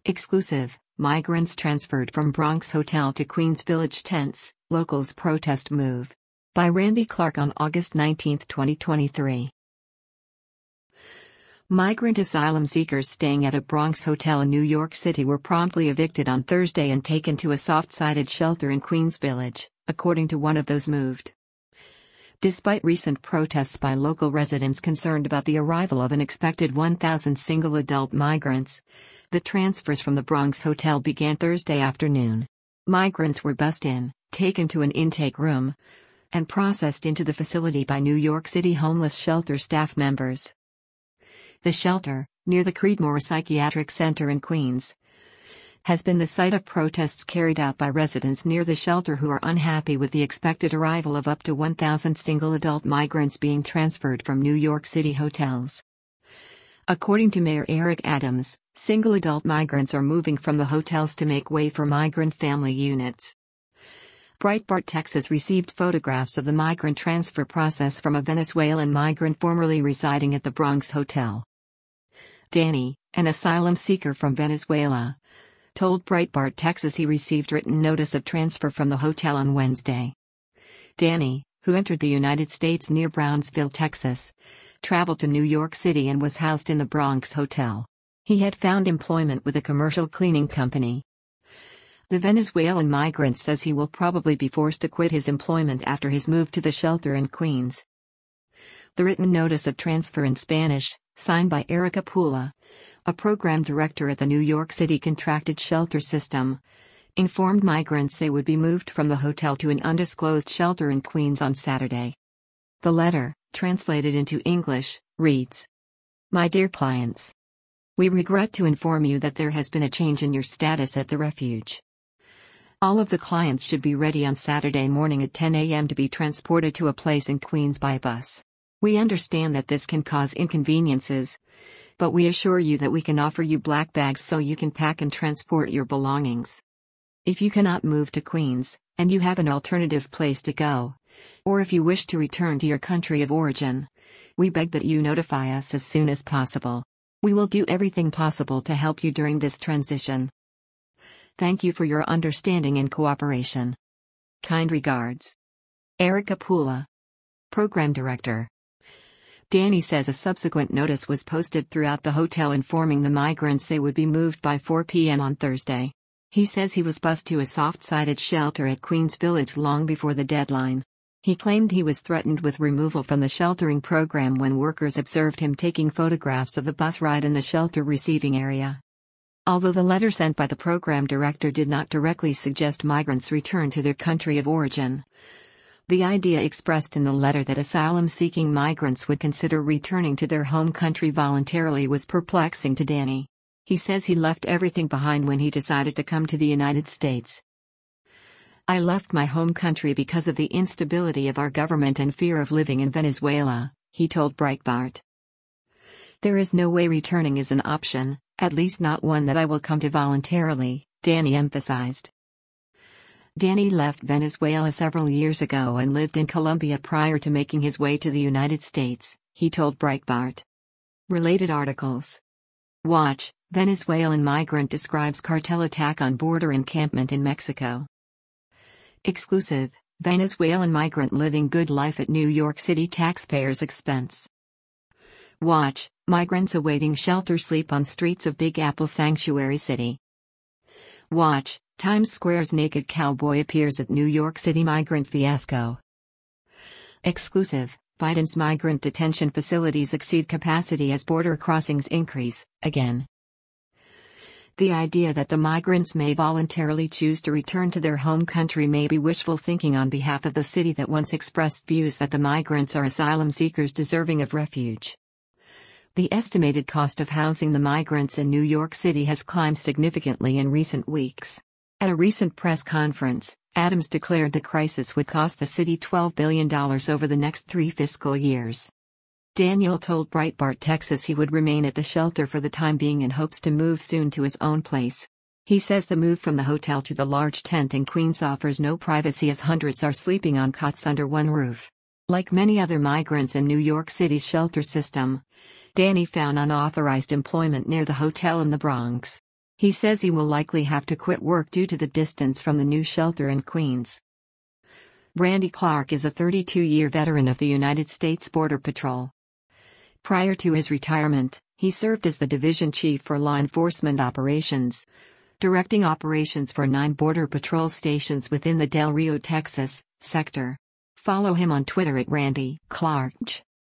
Exclusive, migrants transferred from Bronx Hotel to Queens Village tents, locals protest move. By Randy Clark on August 19, 2023. Migrant asylum seekers staying at a Bronx hotel in New York City were promptly evicted on Thursday and taken to a soft-sided shelter in Queens Village, according to one of those moved. Despite recent protests by local residents concerned about the arrival of an expected 1,000 single adult migrants, the transfers from the Bronx hotel began Thursday afternoon. Migrants were bussed in, taken to an intake room, and processed into the facility by New York City homeless shelter staff members. The shelter, near the Creedmoor Psychiatric Center in Queens, has been the site of protests carried out by residents near the shelter who are unhappy with the expected arrival of up to 1,000 single adult migrants being transferred from New York City hotels. According to Mayor Eric Adams, single adult migrants are moving from the hotels to make way for migrant family units. Breitbart Texas received photographs of the migrant transfer process from a Venezuelan migrant formerly residing at the Bronx Hotel. Danny, an asylum seeker from Venezuela, told Breitbart Texas he received written notice of transfer from the hotel on Wednesday. Danny, who entered the United States near Brownsville, Texas, traveled to New York City and was housed in the Bronx Hotel. He had found employment with a commercial cleaning company. The Venezuelan migrant says he will probably be forced to quit his employment after his move to the shelter in Queens. The written notice of transfer in Spanish, signed by Erica Pula, a program director at the New York City Contracted Shelter System, informed migrants they would be moved from the hotel to an undisclosed shelter in Queens on Saturday. The letter, translated into English, reads: "My dear clients, we regret to inform you that there has been a change in your status at the refuge. All of the clients should be ready on Saturday morning at 10 a.m. to be transported to a place in Queens by bus. We understand that this can cause inconveniences, but we assure you that we can offer you black bags so you can pack and transport your belongings. If you cannot move to Queens, and you have an alternative place to go, or if you wish to return to your country of origin, we beg that you notify us as soon as possible. We will do everything possible to help you during this transition. Thank you for your understanding and cooperation. Kind regards. Erica Pula, Program Director." Danny says a subsequent notice was posted throughout the hotel informing the migrants they would be moved by 4 p.m. on Thursday. He says he was bused to a soft-sided shelter at Queens Village long before the deadline. He claimed he was threatened with removal from the sheltering program when workers observed him taking photographs of the bus ride in the shelter receiving area. Although the letter sent by the program director did not directly suggest migrants return to their country of origin, the idea expressed in the letter that asylum-seeking migrants would consider returning to their home country voluntarily was perplexing to Danny. He says he left everything behind when he decided to come to the United States. "I left my home country because of the instability of our government and fear of living in Venezuela," he told Breitbart. "There is no way returning is an option, at least not one that I will come to voluntarily," Danny emphasized. Danny left Venezuela several years ago and lived in Colombia prior to making his way to the United States, he told Breitbart. Related articles. Watch: Venezuelan migrant describes cartel attack on border encampment in Mexico. Exclusive: Venezuelan migrant living good life at New York City taxpayers' expense. Watch: migrants awaiting shelter sleep on streets of Big Apple Sanctuary City. Watch: Times Square's naked cowboy appears at New York City migrant fiasco. Exclusive: Biden's migrant detention facilities exceed capacity as border crossings increase, again. The idea that the migrants may voluntarily choose to return to their home country may be wishful thinking on behalf of the city that once expressed views that the migrants are asylum seekers deserving of refuge. The estimated cost of housing the migrants in New York City has climbed significantly in recent weeks. At a recent press conference, Adams declared the crisis would cost the city $12 billion over the next 3 fiscal years. Daniel told Breitbart Texas he would remain at the shelter for the time being in hopes to move soon to his own place. He says the move from the hotel to the large tent in Queens offers no privacy as hundreds are sleeping on cots under one roof. Like many other migrants in New York City's shelter system, Danny found unauthorized employment near the hotel in the Bronx. He says he will likely have to quit work due to the distance from the new shelter in Queens. Randy Clark is a 32-year veteran of the United States Border Patrol. Prior to his retirement, he served as the division chief for law enforcement operations, directing operations for 9 Border Patrol stations within the Del Rio, Texas, sector. Follow him on Twitter at Randy Clark.